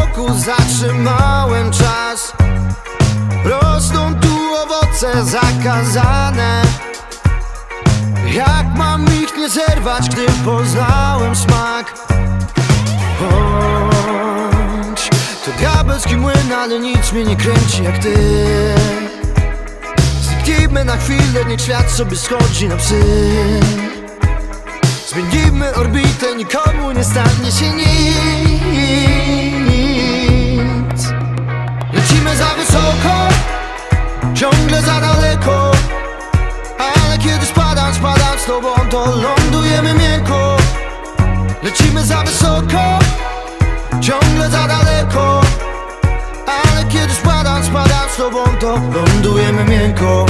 roku zatrzymałem czas. Rosną tu owoce zakazane. Jak mam ich nie zerwać, gdy poznałem smak? Bądź to diabelski młyn, ale nic mnie nie kręci jak ty. Zniknijmy na chwilę, niech świat sobie schodzi na psy. Zmienimy orbitę, nikomu nie stanie się nic. Lecimy za wysoko, ciągle za daleko. Ale kiedy spadam z tobą, to lądujemy miękko. Lecimy za wysoko, ciągle za daleko. Ale kiedy spadam z tobą, to lądujemy miękko.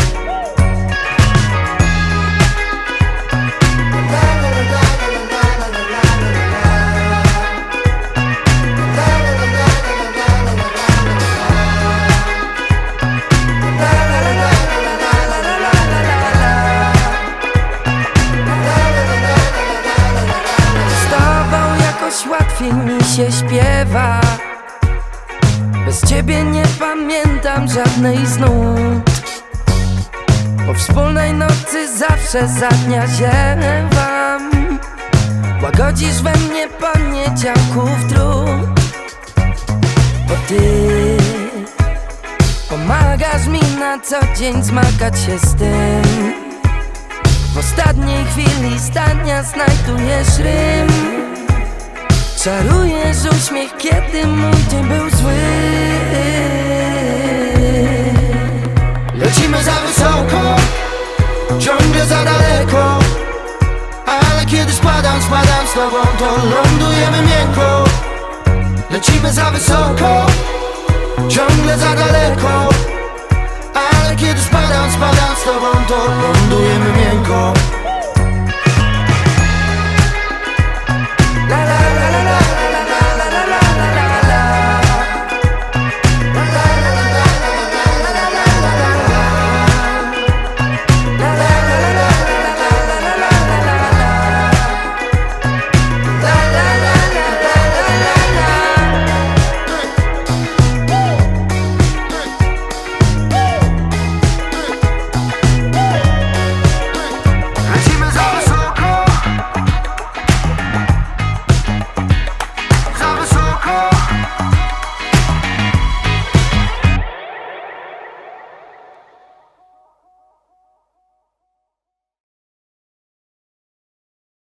Łatwiej mi się śpiewa. Bez ciebie nie pamiętam żadnej z nut. Po wspólnej nocy zawsze za dnia ziewam. Łagodzisz we mnie poniedziałków trud. Bo ty pomagasz mi na co dzień zmagać się z tym. W ostatniej chwili zdania znajdujesz rym. Czarujesz uśmiech, kiedy mój dzień był zły. Lecimy za wysoko, ciągle za daleko. Ale kiedy spadam z tobą, to lądujemy miękko. Lecimy za wysoko, ciągle za daleko. Ale kiedy spadam z tobą, to lądujemy miękko.